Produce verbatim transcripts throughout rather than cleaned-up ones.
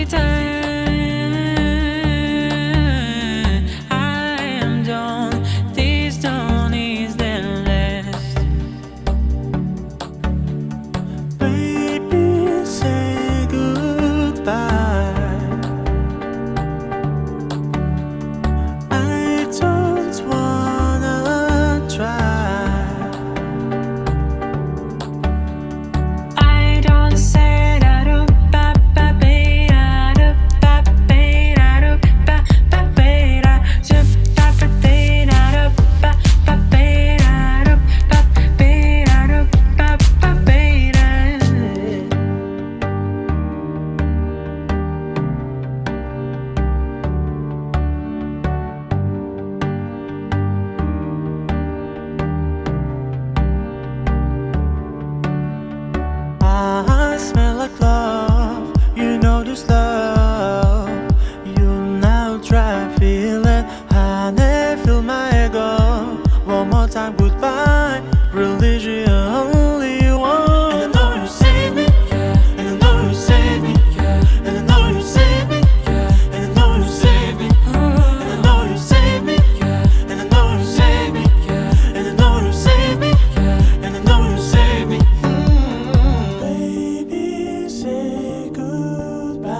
every time I am done. This dawn is the last. Baby, say goodbye. I don't wanna try. I don't say that up, ba ba ba da da ba ba da da ba ba ba da zup ba ba ba da da ba ba ba da da ba ba da da ba ba ba da. I smell like love, you know this love. You now try feeling, I never feel my ego. One more time, goodbye, religion only one. And I know you save me, and I know you save me, and I know you save me, and I know you save me, and I know you save me, and I know you save me, and I know you save me, and I know you save me. Baby, say goodbye.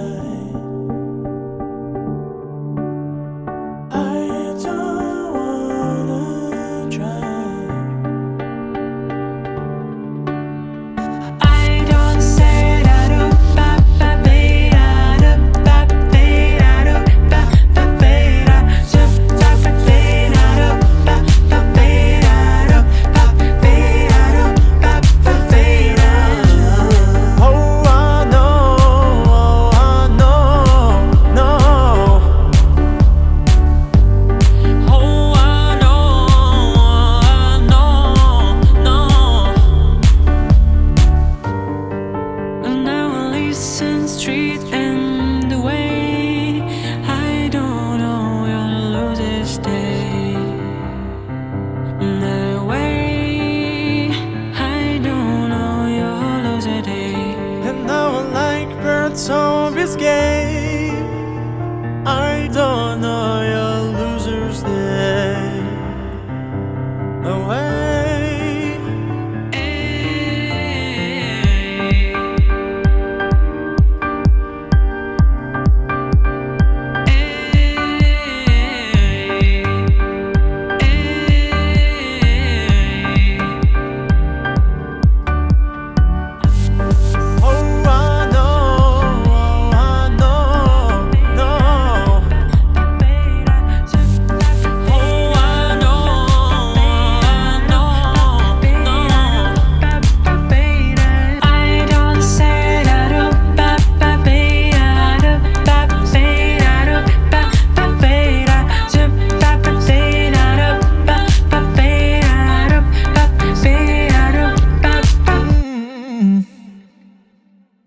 I don't wanna try. I don't say that up, ba ba ba da da ba ba da da ba ba ba da zup ba ba ba da da ba ba ba da da ba ba ba da da ba ba ba da. Oh, I know, oh, I know, no. Oh, I know, I know, no. Now I listen street and the way I don't know you'll lose this day. The way I don't know you'll lose a day. And now I like birds on this game. I don't know.